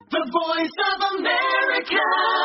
The Voice of America.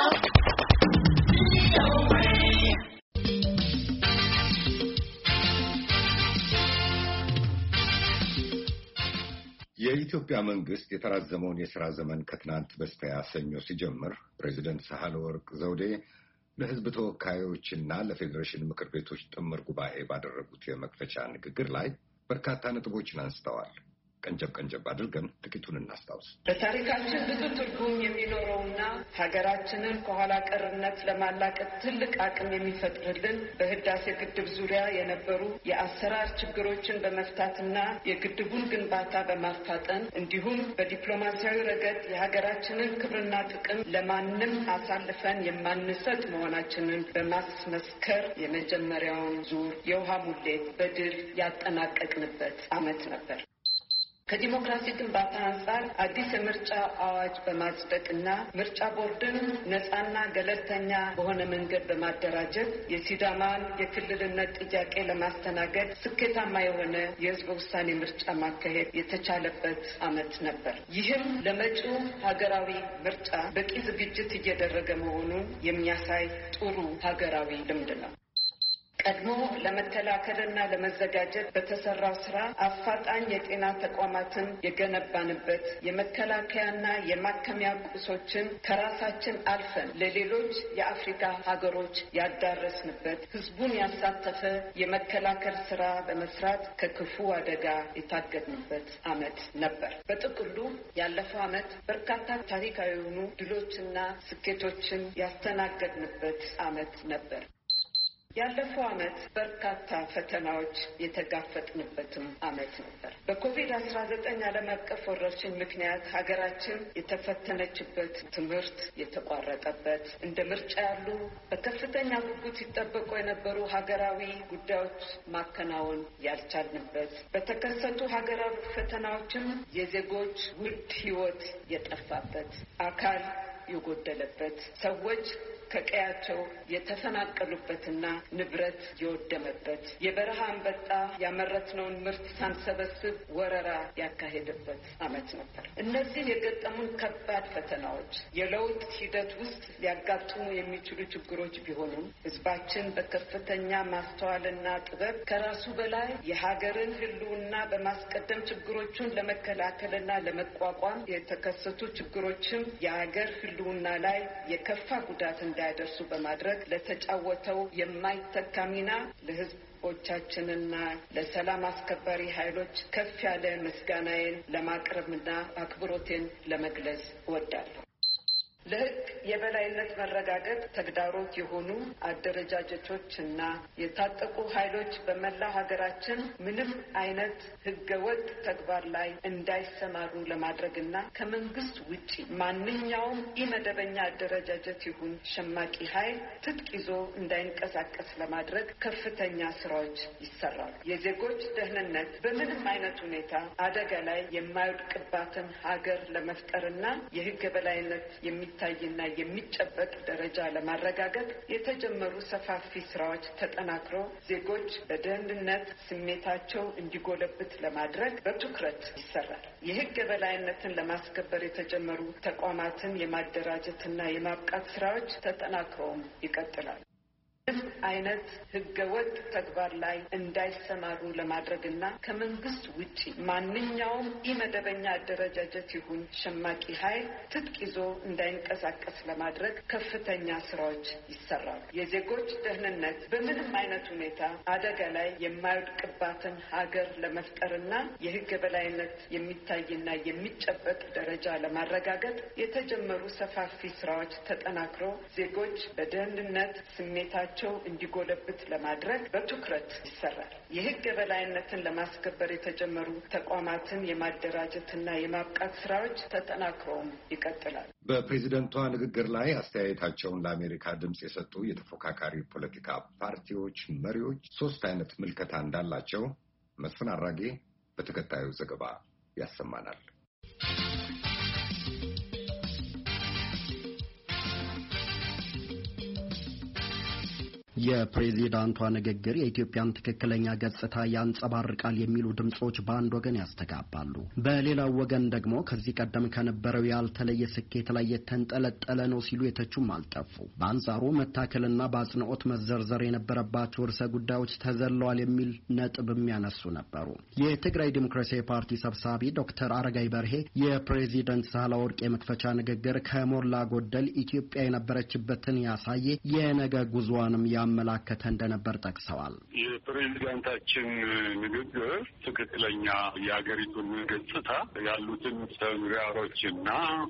የኢትዮጵያ መንግስት የተራዘመውን የሥራ ዘመን ከትናንት በስቲያ ሰኞ ሲጀምር ፕሬዝዳንት ሳህለወርቅ ዘውዴ ለሕዝብ ተወካዮችና ለፌዴሬሽን ምክር ቤቶች ጥምር ጉባኤ ባደረጉት የመክፈቻ ንግግር ላይ በርካታ ነጥቦችን አንስተዋል። ቀንጨብ አድርገን ጥቂቱን እናስታውስ። በታሪካችን ብዙ ትርጉም የሚኖረውና ሀገራችንን ከኋላ ቀርነት ለማላቀቅ ትልቅ አቅም የሚፈጥርልን በህዳሴ ግድብ ዙሪያ የነበሩ የአሰራር ችግሮችን በመፍታትና የግድቡን ግንባታ በማፋጠን እንዲሁም በዲፕሎማሲያዊ ረገድ የሀገራችንን ክብርና ጥቅም ለማንም አሳልፈን የማንሰጥ መሆናችንን በማስመስከር የመጀመሪያውን ዙር የውሃ ሙሌት በድል ያጠናቀቅንበት ዓመት ነበር። ከዲሞክራሲ ግንባታ አንጻር አዲስ የምርጫ አዋጅ በማጽደቅና ምርጫ ቦርድንም ነፃና ገለልተኛ በሆነ መንገድ በማደራጀት የሲዳማን የክልልነት ጥያቄ ለማስተናገድ ስኬታማ የሆነ የህዝበ ውሳኔ ምርጫ ማካሄድ የተቻለበት ዓመት ነበር። ይህም ለመጪው ሀገራዊ ምርጫ በቂ ዝግጅት እየደረገ መሆኑን የሚያሳይ ጥሩ ሀገራዊ ልምድ ነው። ቀድሞ ለመከላከልና ለመዘጋጀት በተሰራው ስራ አፋጣኝ የጤና ተቋማትን የገነባንበት የመከላከያና የማከሚያ ቁሶችን ከራሳችን አልፈን ለሌሎች የአፍሪካ ሀገሮች ያዳረስንበት ህዝቡን ያሳተፈ የመከላከል ስራ በመስራት ከክፉ አደጋ የታገድንበት ዓመት ነበር። በጥቅሉ ያለፈው ዓመት በርካታ ታሪካዊ የሆኑ ድሎችና ስኬቶችን ያስተናገድንበት ዓመት ነበር። ያለፈው ዓመት በርካታ ፈተናዎች የተጋፈጥንበትም ዓመት ነበር። በኮቪድ-19 ዓለም አቀፍ ወረርሽኝ ምክንያት ሀገራችን የተፈተነችበት፣ ትምህርት የተቋረጠበት፣ እንደ ምርጫ ያሉ በከፍተኛ ጉጉት ሲጠበቁ የነበሩ ሀገራዊ ጉዳዮች ማከናወን ያልቻልንበት፣ በተከሰቱ ሀገራዊ ፈተናዎችም የዜጎች ውድ ሕይወት የጠፋበት፣ አካል የጎደለበት፣ ሰዎች ከቀያቸው የተፈናቀሉበትና ንብረት የወደመበት፣ የበረሃ አንበጣ ያመረትነውን ምርት ሳንሰበስብ ወረራ ያካሄደበት ዓመት ነበር። እነዚህ የገጠሙን ከባድ ፈተናዎች የለውጥ ሂደት ውስጥ ሊያጋጥሙ የሚችሉ ችግሮች ቢሆኑም ህዝባችን በከፍተኛ ማስተዋልና ጥበብ ከራሱ በላይ የሀገርን ህልውና በማስቀደም ችግሮቹን ለመከላከልና ለመቋቋም የተከሰቱ ችግሮችም የሀገር ህልውና ላይ የከፋ ጉዳት እንዳይደርሱ በማድረግ ለተጫወተው የማይተካ ሚና ለህዝቦቻችንና ለሰላም አስከባሪ ኃይሎች ከፍ ያለ ምስጋናዬን ለማቅረብና አክብሮቴን ለመግለጽ እወዳለሁ። ለህግ የበላይነት መረጋገጥ ተግዳሮት የሆኑ አደረጃጀቶችና የታጠቁ ኃይሎች በመላ ሀገራችን ምንም አይነት ህገወጥ ተግባር ላይ እንዳይሰማሩ ለማድረግና ከመንግስት ውጪ ማንኛውም ኢመደበኛ አደረጃጀት ይሁን ሸማቂ ኃይል ትጥቅ ይዞ እንዳይንቀሳቀስ ለማድረግ ከፍተኛ ስራዎች ይሰራሉ። የዜጎች ደህንነት በምንም አይነት ሁኔታ አደጋ ላይ የማይወድቅባትን ሀገር ለመፍጠርና የህግ የበላይነት የሚታይና የሚጨበጥ ደረጃ ለማረጋገጥ የተጀመሩ ሰፋፊ ስራዎች ተጠናክረው ዜጎች በደህንነት ስሜታቸው እንዲጎለብት ለማድረግ በትኩረት ይሰራል። የህግ የበላይነትን ለማስከበር የተጀመሩ ተቋማትን የማደራጀትና የማብቃት ስራዎች ተጠናክረውም ይቀጥላል። ምንም አይነት ህገወጥ ተግባር ላይ እንዳይሰማሩ ለማድረግና ከመንግስት ውጪ ማንኛውም ኢመደበኛ አደረጃጀት ይሁን ሸማቂ ኃይል ትጥቅ ይዞ እንዳይንቀሳቀስ ለማድረግ ከፍተኛ ስራዎች ይሰራሉ። የዜጎች ደህንነት በምንም አይነት ሁኔታ አደጋ ላይ የማይወድቅባትን ሀገር ለመፍጠርና የህግ የበላይነት የሚታይና የሚጨበጥ ደረጃ ለማረጋገጥ የተጀመሩ ሰፋፊ ስራዎች ተጠናክረው ዜጎች በደህንነት ስሜታቸው እንዲጎለብት ለማድረግ በትኩረት ይሰራል። የህግ የበላይነትን ለማስከበር የተጀመሩ ተቋማትን የማደራጀትና የማብቃት ስራዎች ተጠናክረውም ይቀጥላል። በፕሬዝደንቷ ንግግር ላይ አስተያየታቸውን ለአሜሪካ ድምጽ የሰጡ የተፎካካሪ ፖለቲካ ፓርቲዎች መሪዎች ሶስት አይነት ምልከታ እንዳላቸው መስፍን አራጌ በተከታዩ ዘገባ ያሰማናል። የፕሬዚዳንቷ ንግግር የኢትዮጵያን ትክክለኛ ገጽታ ያንጸባርቃል የሚሉ ድምጾች በአንድ ወገን ያስተጋባሉ። በሌላው ወገን ደግሞ ከዚህ ቀደም ከነበረው ያልተለየ ስኬት ላይ የተንጠለጠለ ነው ሲሉ የተቹም አልጠፉ። በአንጻሩ መታከልና በአጽንኦት መዘርዘር የነበረባቸው ርዕሰ ጉዳዮች ተዘለዋል የሚል ነጥብ የሚያነሱ ነበሩ። የትግራይ ዲሞክራሲያዊ ፓርቲ ሰብሳቢ ዶክተር አረጋይ በርሄ የፕሬዚዳንት ሳህለወርቅ የመክፈቻ ንግግር ከሞላ ጎደል ኢትዮጵያ የነበረችበትን ያሳየ የነገ ጉዞዋንም ያመላከተ እንደነበር ጠቅሰዋል። የፕሬዚዳንታችን ንግግር ትክክለኛ የሀገሪቱን ገጽታ ያሉትን ተግዳሮችና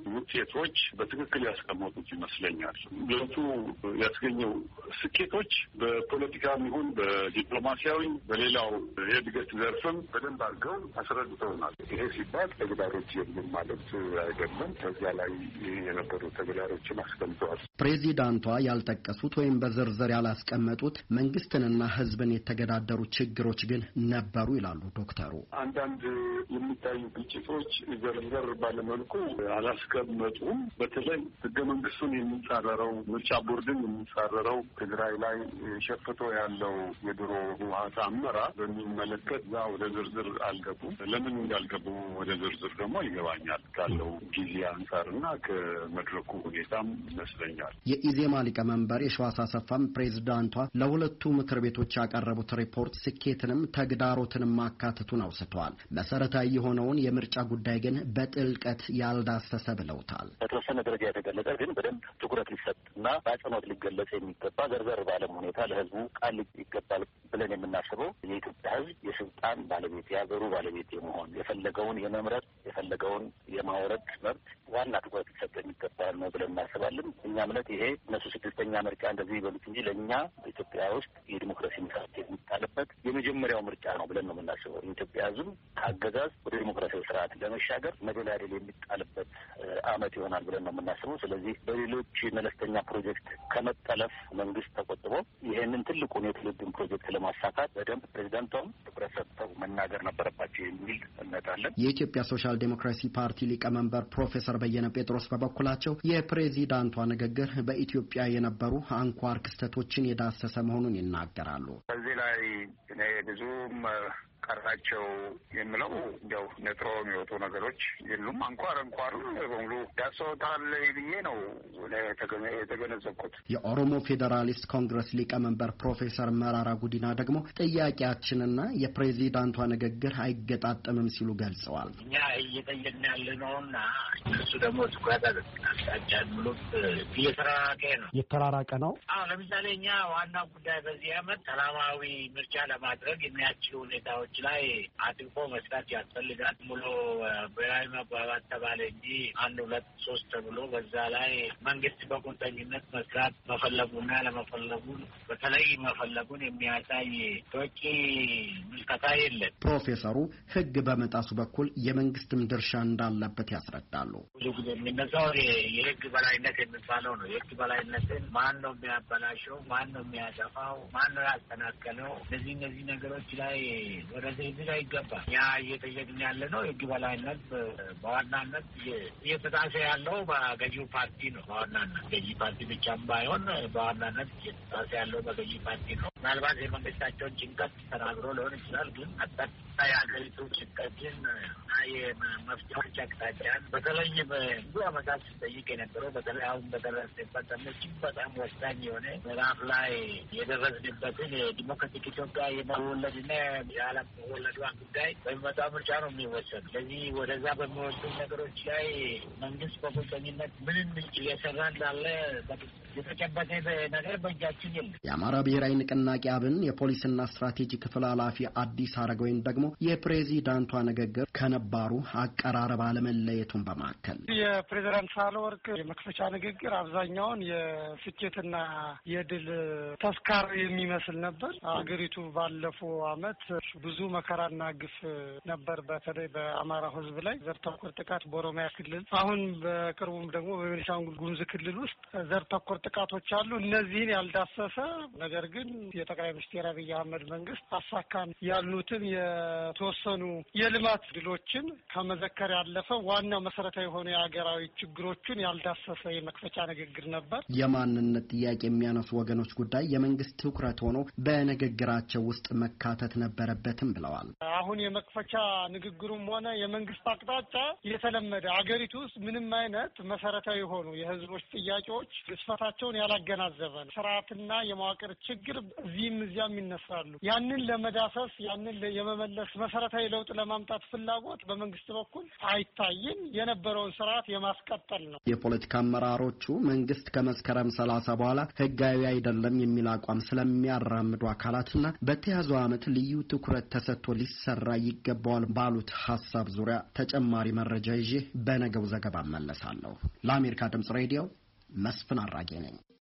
ውጤቶች በትክክል ያስቀመጡት ይመስለኛል። ለቱ ያስገኘው ስኬቶች በፖለቲካም ይሁን በዲፕሎማሲያዊ በሌላው የእድገት ዘርፍም በደንብ አድርገው አስረድተውናል። ይሄ ሲባል ተግዳሮች የሉም ማለት አይደለም። ከዚያ ላይ የነበሩ ተግዳሮችን አስቀምጠዋል። ፕሬዚዳንቷ ያልጠቀሱት ወይም በዝርዝር ያላስቀመጡት መንግስትንና ሕዝብን የተገዳደሩ ችግሮች ግን ነበሩ ይላሉ ዶክተሩ። አንዳንድ የሚታዩ ግጭቶች ዘርዘር ባለመልኩ አላስቀመጡም። በተለይ ህገ መንግስቱን የሚጻረረው ምርጫ ቦርድን የሚጻረረው ትግራይ ላይ ሸፍቶ ያለው የድሮ ህወሓት አመራር በሚመለከት ያ ወደ ዝርዝር አልገቡም። ለምን እንዳልገቡ ወደ ዝርዝር ደግሞ ይገባኛል ካለው ጊዜ አንጻርና ከመድረኩ ሁኔታም ይመስለኛል። የኢዜማ ሊቀመንበር የሺዋስ አሰፋም ፕሬዝዳንቷ ለሁለቱ ምክር ቤቶች ያቀረቡት ሪፖርት ስኬትንም ተግዳሮትንም ማካተቱን አውስተዋል። መሰረታዊ የሆነውን የምርጫ ጉዳይ ግን በጥልቀት ያልዳሰሰ ብለውታል። በተወሰነ ደረጃ የተገለጸ ግን በደንብ ትኩረት ሊሰጥና በአጽንኦት ሊገለጽ የሚገባ ዘርዘር ባለም ሁኔታ ለህዝቡ ቃል ይገባል ብለን የምናስበው የኢትዮጵያ ህዝብ የስልጣን ባለቤት የሀገሩ ባለቤት የመሆን የፈለገውን የመምረጥ የፈለገውን የማውረድ መብት ዋና ትኩረት ሊሰጥ የሚገባል ነው ብለን እናስባለን። እኛ እምነት ይሄ እነሱ ስድስተኛ ምርጫ እንደዚህ ይበሉት እንጂ ለእኛ በኢትዮጵያ ውስጥ የዲሞክራሲ መሰረት የሚጣልበት የመጀመሪያው ምርጫ ነው ብለን ነው የምናስበው። የኢትዮጵያ ህዝብ ከአገዛዝ ወደ ዲሞክራሲያዊ ስርዓት ለመሻገር መደላደል የሚጣልበት አመት ይሆናል ብለን ነው የምናስበው። ስለዚህ በሌሎች መለስተኛ ፕሮጀክት ከመጠለፍ መንግስት ተቆጥቦ ይሄንን ትልቁን የትውልድን ፕሮጀክት ለማሳካት በደንብ ፕሬዚዳንቷም ትኩረት ሰጥተው መናገር ነበረባቸው የሚል እምነት አለን። የኢትዮጵያ ሶሻል ዴሞክራሲ ፓርቲ ሊቀመንበር ፕሮፌሰር በየነ ጴጥሮስ በበኩላቸው የፕሬዚዳንቷ ንግግር በኢትዮጵያ የነበሩ አንኳር ክስተቶችን የዳሰሰ መሆኑን ይናገራሉ። በዚህ ላይ እኔ ብዙም ቀራቸው የምለው እንዲያው ነጥሮ የሚወጡ ነገሮች የሉም። አንኳር በሙሉ ዳሰውታል ብዬ ነው የተገነዘብኩት። የኦሮሞ ፌዴራሊስት ኮንግረስ ሊቀመንበር ፕሮፌሰር መራራ ጉዲና ደግሞ ጥያቄያችንና የፕሬዚዳንቷ ንግግር አይገጣጠምም ሲሉ ገልጸዋል። እኛ እየጠየቅን ያለነውና እሱ ደግሞ ትኩረት አቅጣጫ ብሎት የተራራቀ ነው። ለምሳሌ እኛ ዋና ጉዳይ በዚህ አመት ሰላማዊ ምርጫ ለማድረግ የሚያስችሉ ሁኔታዎች ላይ አጥብቆ መስራት ያስፈልጋል። ሙሉ ብሔራዊ መግባባት ተባለ እንጂ 1 2 3 ተብሎ በዛ ላይ መንግስት በቁርጠኝነት መስራት መፈለጉና ለመፈለጉን በተለይ መፈለጉን የሚያሳይ በቂ ምልከታ የለም። ፕሮፌሰሩ ህግ በመጣሱ በኩል የመንግስትም ድርሻ እንዳለበት ያስረዳሉ። ብዙ ጊዜ የሚነሳው የህግ በላይነት የሚባለው ነው። የህግ በላይነትን ማን ነው የሚያበላሸው? ማን ነው የሚያጠፋው? ማን ነው ያስተናከለው? እነዚህ ነገሮች ላይ ወደዚህ ላይ ይገባል። ያ እየጠየቅን ያለ ነው። የህግ በላይነት በዋናነት እየተጣሰ ያለው በገዢው ፓርቲ ነው። በዋናነት ገዢ ፓርቲ ብቻም ባይሆን በዋናነት እየተጣሰ ያለው በገዢ ፓርቲ ነው። ምናልባት የመንግስታቸውን ጭንቀት ተናግሮ ሊሆን ይችላል። ግን አጠቃላይ የሀገሪቱ ጭንቀትን የመፍትሄዎች አቅጣጫን በተለይ ብዙ አመታት ሲጠይቅ የነበረው በተለይ አሁን በደረስንበት እጅግ በጣም ወሳኝ የሆነ ምዕራፍ ላይ የደረስንበትን የዲሞክራቲክ ኢትዮጵያ የመወለድና የዓለም መወለዷ ጉዳይ በሚመጣው ምርጫ ነው የሚወሰኑ። ስለዚህ ወደዛ በሚወስዱ ነገሮች ላይ መንግስት በቁርጠኝነት ምንም እየሰራ እንዳለ የተጨበጠ ነገር በእጃችን የለም። የአማራ ብሔራዊ ንቅናቄ አብን የፖሊስና ስትራቴጂ ክፍል ኃላፊ አዲስ አረጋዊን ደግሞ የፕሬዚዳንቷ ንግግር ከነባሩ አቀራረብ አለመለየቱን በማከል የፕሬዚዳንት ሳህለወርቅ የመክፈቻ ንግግር አብዛኛውን የስኬትና የድል ተስካር የሚመስል ነበር። አገሪቱ ባለፈው አመት ብዙ መከራና ግፍ ነበር፣ በተለይ በአማራ ህዝብ ላይ ዘር ተኮር ጥቃት በኦሮሚያ ክልል፣ አሁን በቅርቡም ደግሞ በቤኒሻንጉል ጉሙዝ ክልል ውስጥ ዘር ተኮር ጥቃቶች አሉ። እነዚህን ያልዳሰሰ ነገር ግን የጠቅላይ ሚኒስትር አብይ አህመድ መንግስት አሳካን ያሉትን የተወሰኑ የልማት ድሎችን ከመዘከር ያለፈ ዋናው መሰረታዊ የሆኑ የሀገራዊ ችግሮችን ያልዳሰሰ የመክፈቻ ንግግር ነበር። የማንነት ጥያቄ የሚያነሱ ወገኖች ጉዳይ የመንግስት ትኩረት ሆኖ በንግግራቸው ውስጥ መካተት ነበረበትም ብለዋል። አሁን የመክፈቻ ንግግሩም ሆነ የመንግስት አቅጣጫ የተለመደ አገሪቱ ውስጥ ምንም አይነት መሰረታዊ የሆኑ የህዝቦች ጥያቄዎች ግዝፈታቸውን ያላገናዘበ ነው። ስርዓትና የመዋቅር ችግር እዚህም እዚያም ይነሳሉ። ያንን ለመዳሰስ ያንን የመመለስ መሰረታዊ ለውጥ ለማምጣት ፍላጎት በመንግስት በኩል አይታይም። የነበረውን ስርዓት የማስቀጠል ነው። የፖለቲካ አመራሮቹ መንግስት ከመስከረም 30 በኋላ ህጋዊ አይደለም የሚል አቋም ስለሚያራምዱ አካላትና በተያዘው ዓመት ልዩ ትኩረት ተሰጥቶ ሊሰራ ይገባዋል ባሉት ሐሳብ ዙሪያ ተጨማሪ መረጃ ይዤ በነገው ዘገባ እመለሳለሁ። ለአሜሪካ ድምጽ ሬዲዮ መስፍን አራጌ ነኝ።